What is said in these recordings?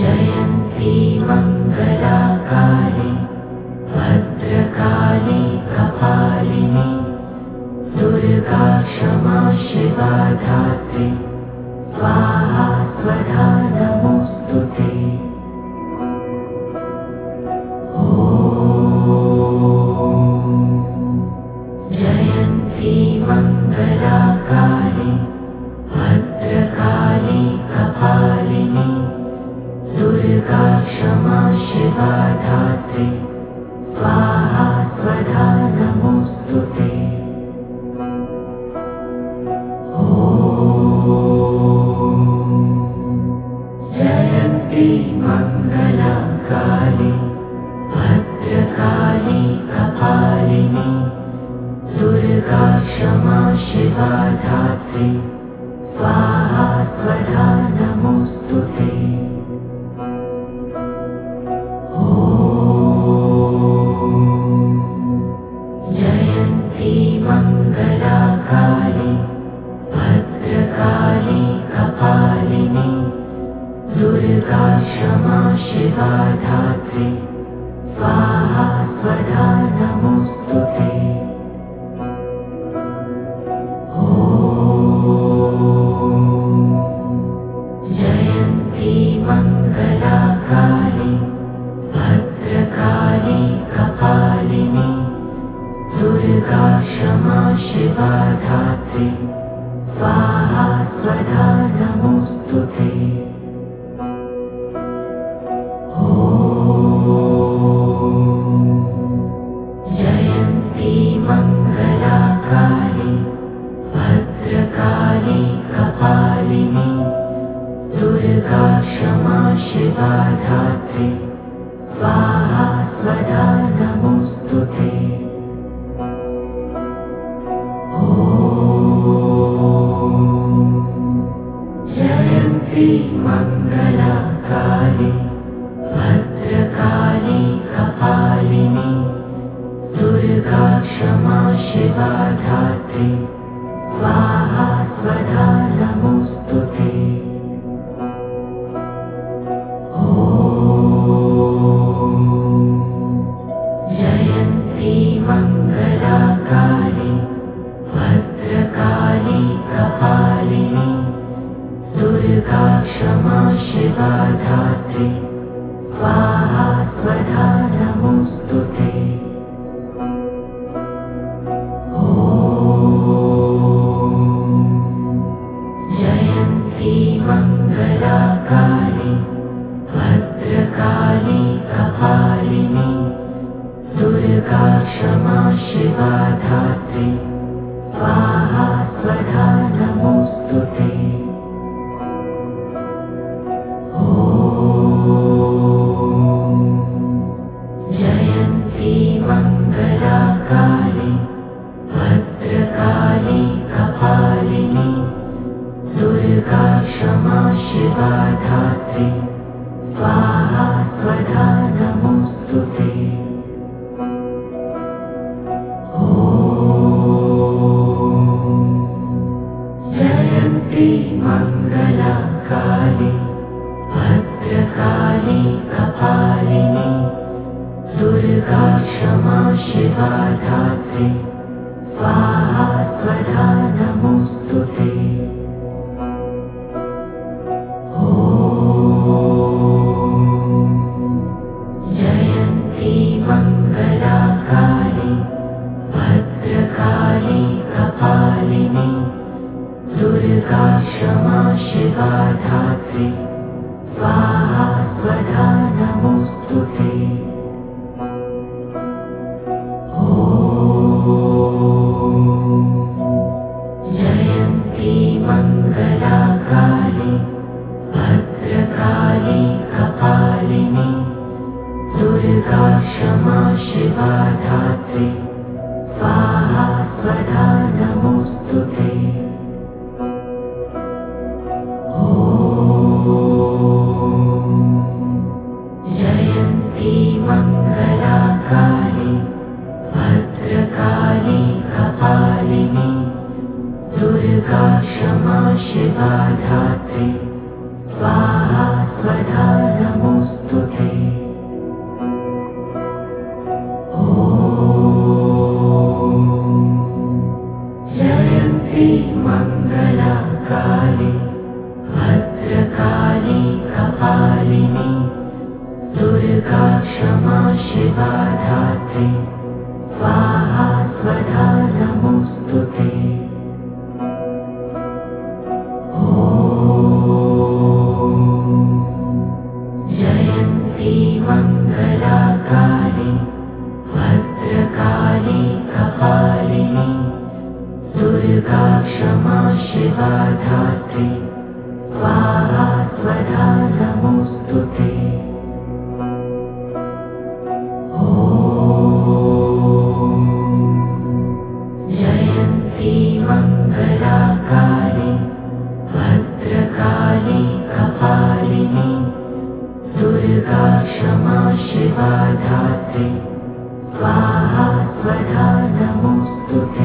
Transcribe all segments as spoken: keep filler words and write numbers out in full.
जयन्ती मङ्गलाकाली भद्रकाली कपालिनी दुर्गा क्षमा शिवा धात्री स्वाहा स्वधा नमोऽस्तुते। जयन्ती मङ्गलाकाली भद्रकाली कपालिनी दुर्गा क्षमा शिवा धात्री स्वाहा स्वधा नमोऽस्तुते। जयन्ती मङ्गलाकाली भद्रकाली कपालिनी दुर्गा क्षमा शिवा धात्री स्वाहा स्वधा नमोऽस्तुते। जयन्ती मङ्गलाकाली भद्रकाली कपालिनी दुर्गा क्षमा शिवा धात्री स्वाहा स्वधा नमोऽस्तुते। जयन्ती मङ्गलाकाली भद्रकाली कपालिनी दुर्गा क्षमा शिवा धात्री स्वाहा स्वधा नमोऽस्तुते। जयन्ती मङ्गलाकाली भद्रकाली कपालिनी दुर्गा क्षमा शिवा धात्री स्वाहा स्वधा नमोऽस्तुते। जयन्ती मङ्गलाकाली भद्रकाली कपालिनी दुर्गा क्षमा शिवा धात्री स्वाहा स्वधा नमोऽस्तुते। जयन्ती मङ्गलाकाली भद्रकाली कपालिनी दुर्गा क्षमा शिवा धात्री स्वाहा स्वधा नमोऽस्तुते। जयन्ती मङ्गलाकाली भद्रकाली कपालिनी दुर्गा क्षमा शिवा धात्री स्वाहा स्वधा नमोऽस्तुते। जयन्ती मङ्गलाकाली भद्रकाली कपालिनी दुर्गा क्षमा शिवा धात्री स्वाहा स्वधा नमोऽस्तुते। जयन्ती मङ्गलाकाली भद्रकाली कपालिनी दुर्गा क्षमा शिवा धात्री स्वाहा स्वधा नमोऽस्तुते। जयन्ती मङ्गलाकाली भद्रकाली कपालिनी दुर्गा क्षमा शिवा धात्री स्वाहा स्वधा नमोऽस्तुते। जयन्ती मङ्गलाकाली भद्रकाली कपालिनी दुर्गा क्षमा शिवा धात्री स्वाहा स्वधा नमोऽस्तुते। जयन्ती मङ्गलाकाली भद्रकाली कपालिनी दुर्गा क्षमा शिवा धात्री स्वाहा स्वधा नमोऽस्तुते। दुर्गा क्षमा शिवा धात्री स्वाहा स्वधा नमोऽस्तुते। जयन्ती मंगला काली भद्रकाली कपालिनी दुर्गा क्षमा शिवा धात्री स्वाहा स्वधा नमोऽस्तुते। जयन्ती मंगला काली भद्रकाली कपालिनी दुर्गा क्षमा शिवा धात्री स्वाहा स्वधा नमोऽस्तुते।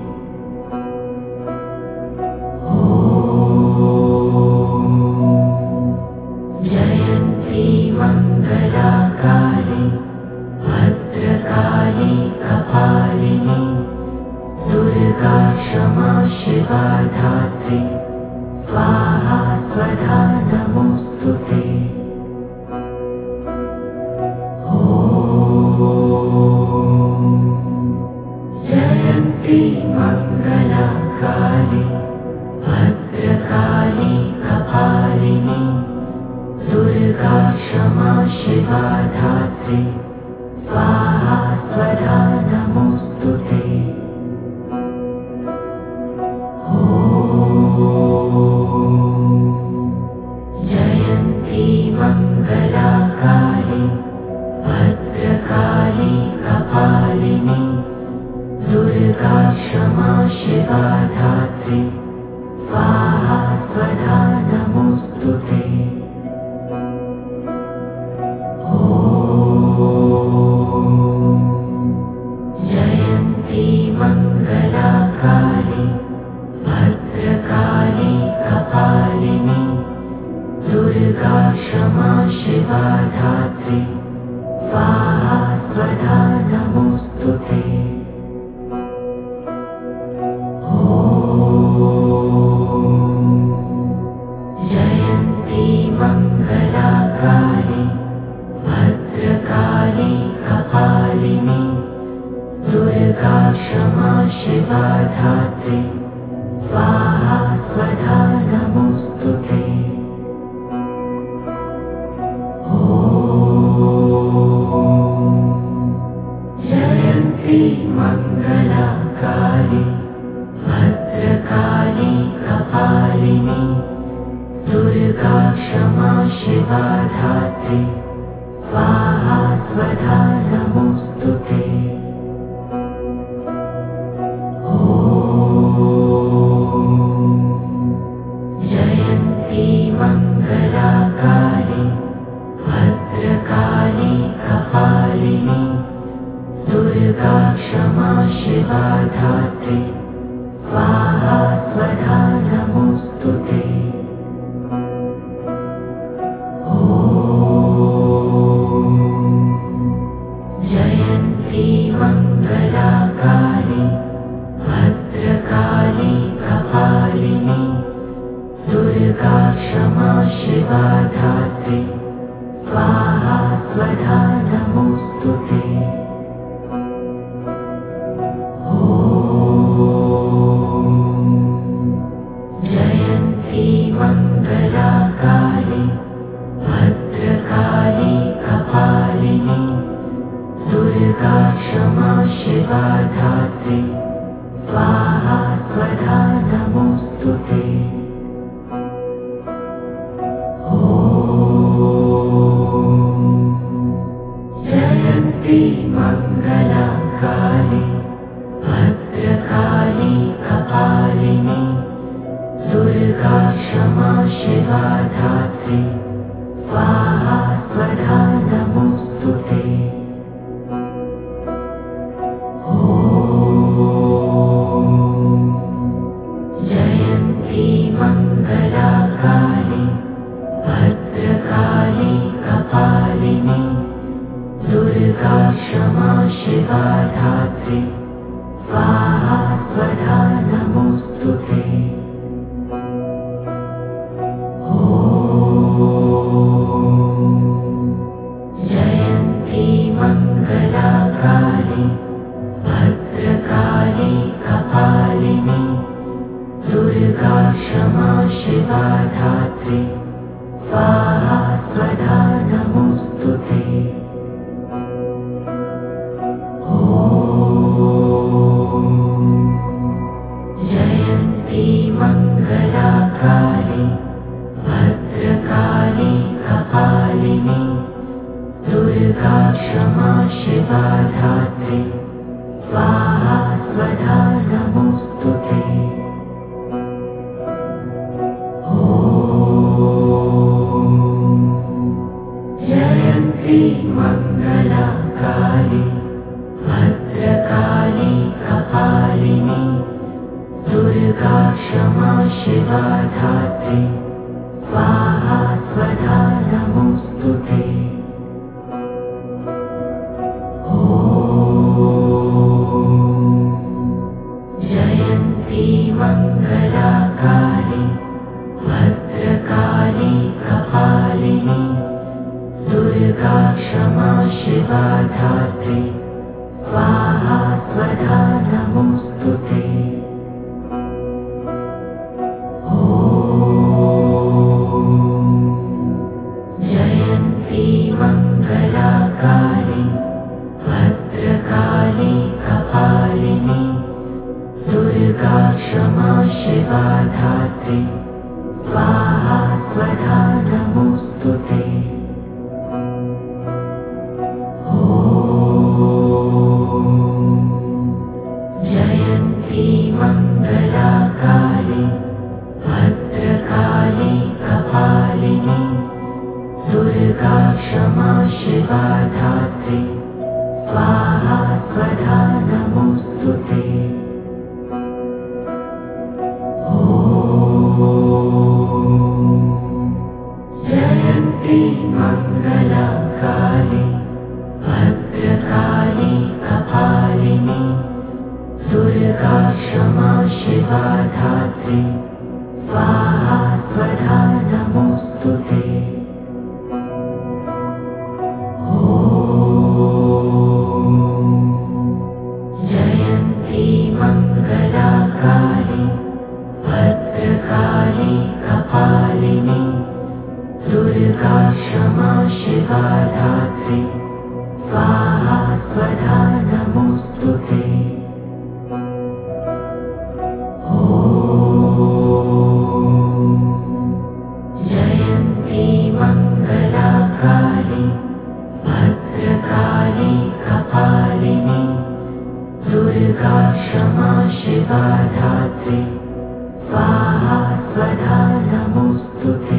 जयन्ती मंगला काली भद्रकाली कपालिनी दुर्गा क्षमा शिवा धात्री स्वाहा स्वधा नमोऽस्तुते। जयन्ती मंगला काली भद्रकाली कपालिनी दुर्गा क्षमा शिवा धात्री स्वाहा स्वधा नमोऽस्तुते। जयन्ती मंगला काली भद्रकाली कपालिनी दुर्गा क्षमा शिवा धात्री स्वाहा स्वधा नमोऽस्तुते। जयन्ती मंगला काली भद्रकाली कपालिनी दुर्गा क्षमा शिवा धात्री स्वाहा स्वधा नमोऽस्तुते। जयन्ती मंगला काली भद्रकाली कपालिनी दुर्गा क्षमा शिवा धात्री स्वाहा स्वधा नमोऽस्तुते। जयन्ती मंगला काली भद्रकाली कपालिनी दुर्गा क्षमा शिवा धात्री स्वाहा स्वधा नमोऽस्तुते। जयन्ती मंगला काली भद्रकाली कपालिनी दुर्गा क्षमा शिवा धात्री स्वाहा स्वधा नमोऽस्तुते। जयन्ती मंगला काली भद्रकाली कपालिनी दुर्गा क्षमा शिवा धात्री स्वाहा स्वधा नमोऽस्तुते। जयन्ती मंगला काली भद्रकाली कपालिनी दुर्गा क्षमा शिवा धात्री स्वाहा स्वधा नमोऽस्तुते। जयन्ती मंगला काली भद्रकाली कपालिनी दुर्गा क्षमा शिवा धात्री स्वाहा स्वधा नमोऽस्तुते। जयन्ती मंगला काली भद्रकाली कपालिनी दुर्गा क्षमा शिवा धात्री स्वाहा स्वधा नमोऽस्तुते। जय कालिनी दुर्गा क्षमा शिवा धात्री स्वाहा स्वधा नमोस्तुते। जयन्ती मंगला काली भद्रकाली कपालिनी दुर्गा क्षमा शिवा धात्री स्वाहा स्वधा नमोस्तुते। जयन्ती मंगला काली भद्रकाली कपालिनी दुर्गा क्षमा शिवा धात्री स्वाहा स्वधा नमोस्तुते। जयन्ती मंगला काली भद्रकाली कपालिनी दुर्गा क्षमा शिवा धात्री स्वाहा स्वधा नमोस्तुते। जयन्ती मंगला काली भद्रकाली कपालिनी दुर्गा क्षमा शिवा धात्री स्वाहा स्वधा नमोस्तुते। जयन्ती मंगला काली भद्रकाली कपालिनी दुर्गा क्षमा शिवा धात्री स्वाहा स्वधा नमोस्तुते। जयन्ती मंगला काली भद्रकाली कपालिनी दुर्गा क्षमा शिवा धात्री स्वाहा स्वधा नमोस्तुते। जयन्ती मंगला काली भद्रकाली कपालिनी दुर्गा क्षमा शिवा धात्री स्वाहा स्वधा नमोस्तुते।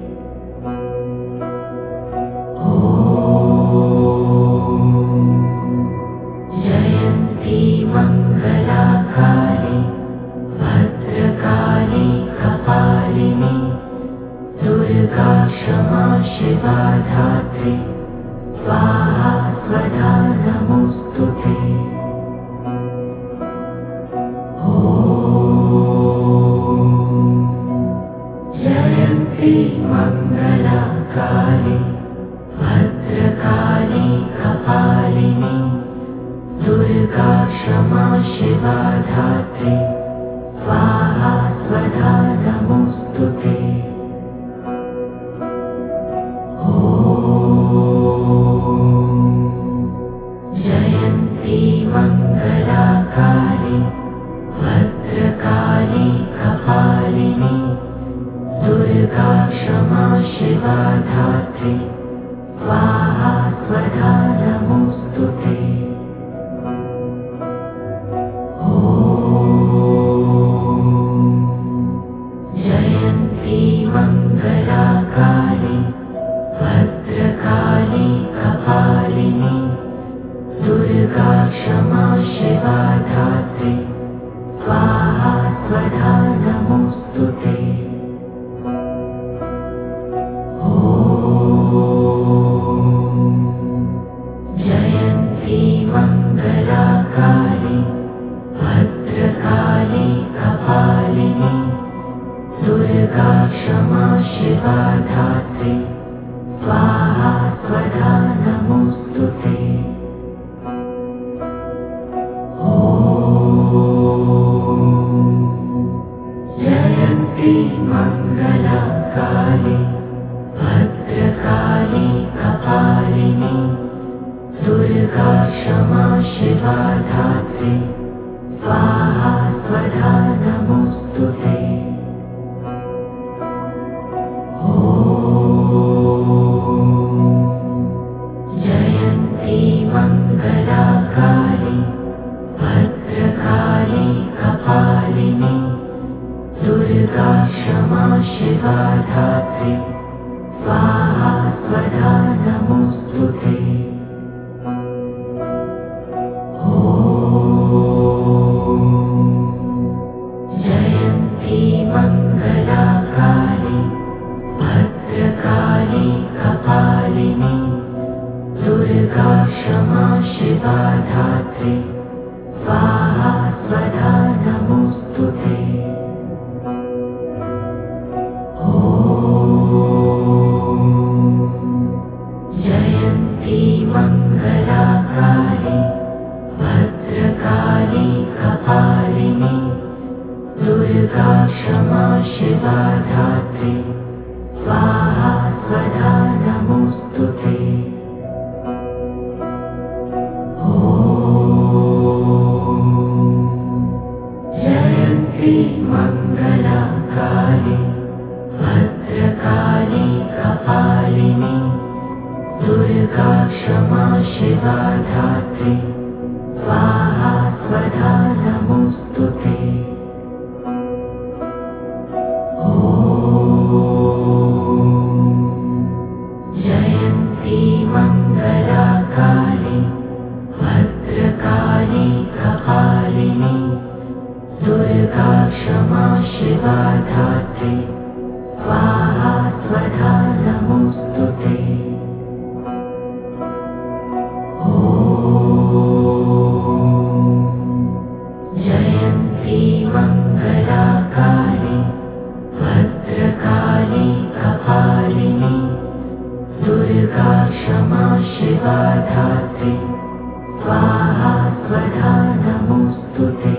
जयन्ती मंगला काली भद्रकाली कपालिनी दुर्गा क्षमा शिवा धात्री स्वाहा स्वधा नमोस्तुते। जयन्ती मंगला काली भद्रकाली कपालिनी दुर्गा क्षमा शिवा धात्री स्वाहा स्वधा नमोस्तुते। जयन्ती मंगला काली भद्रकाली कपालिनी दुर्गा क्षमा शिवा धात्री स्वाहा स्वधा नमोस्तुते। जयन्ती मंगला काली भद्रकाली कपालिनी दुर्गा क्षमा शिवा धात्री स्वाहा स्वधा नमोस्तुते। जयन्ती मंगला काली भद्रकाली कपालिनी दुर्गा क्षमा शिवा धात्री स्वाहा स्वधा नमोस्तुते। जयन्ती मंगला काली भद्रकाली कपालिनी दुर्गा क्षमा शिवा धात्री स्वाहा स्वधा नमोस्तुते। ॐ शिवा धात्री स्वाहा स्वधा नमोऽस्तुते। जयन्ती मङ्गलाकाली भद्रकाली कपालिनी दुर्गा क्षमा शिवा धात्री स्वाहा स्वधा नमोऽस्तुते। जयन्ती मङ्गलाकाली भद्रकाली कपालिनी दुर्गा क्षमा शिवा धात्री स्वाहा स्वधा नमोऽस्तुते। जयन्ती मङ्गलाकाली भद्रकाली कपालिनी दुर्गा क्षमा शिवा धात्री स्वाहा स्वधा नमोऽस्तुते। जयन्ती मङ्गलाकाली भद्रकाली कपालिनी दुर्गा क्षमा शिवा धात्री स्वाहा स्वधा नमोऽस्तुते। जयन्ती मङ्गलाकाली भद्रकाली कपालिनी दुर्गा क्षमा शिवा धात्री स्वाहा स्वधा नमोऽस्तुते।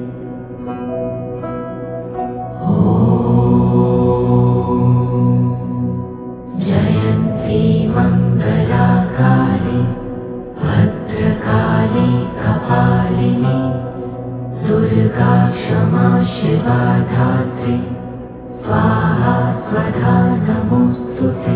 जयन्ती मङ्गलाकाली भद्रकाली कपालिनी दुर्गा क्षमा शिवा धात्री स्वाहा स्वधा नमोऽस्तुते।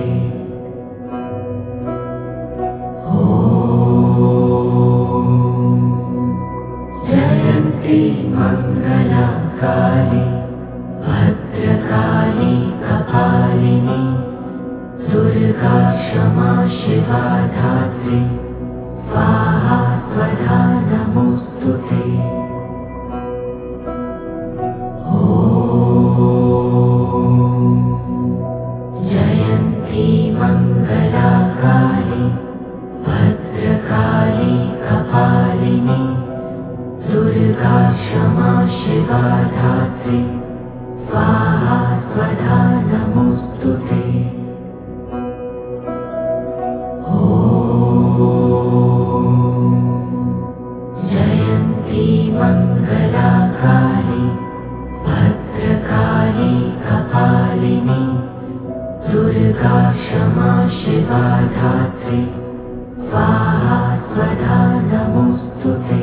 जयन्ती मङ्गलाकाली भद्रकाली कपालिनी दुर्गा क्षमा शिवा धात्री स्वाहा स्वधा नमोऽस्तुते। जयन्ती मङ्गलाकाली भद्रकाली कपालिनी दुर्गा क्षमा शिवा धात्री स्वाहा स्वधा नमोऽस्तुते। जयन्ती मङ्गलाकाली भद्रकाली कपालिनी दुर्गा क्षमा शिवा धात्री स्वाहा स्वधा नमोऽस्तुते।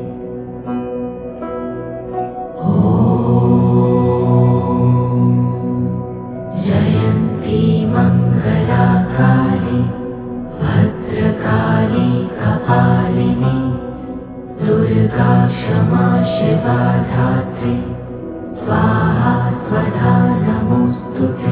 जयन्ती मङ्गलाकाली भद्रकाली कपालिनी दुर्गा क्षमा शिवा धात्री स्वाहा स्वधा नमोऽस्तुते।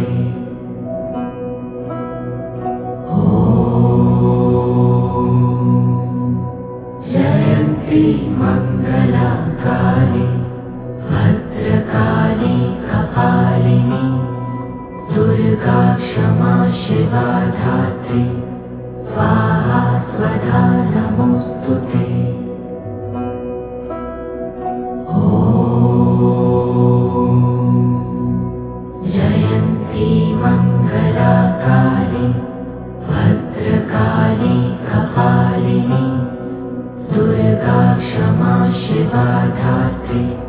जयन्ती मङ्गलाकाली भद्रकाली कपालिनी दुर्गा क्षमा शिवा धात्री स्वाहा स्वधा नमोऽस्तुते। जयन्ती मङ्गलाकाली भद्रकाली कपालिनी दुर्गा क्षमा शिवा धात्री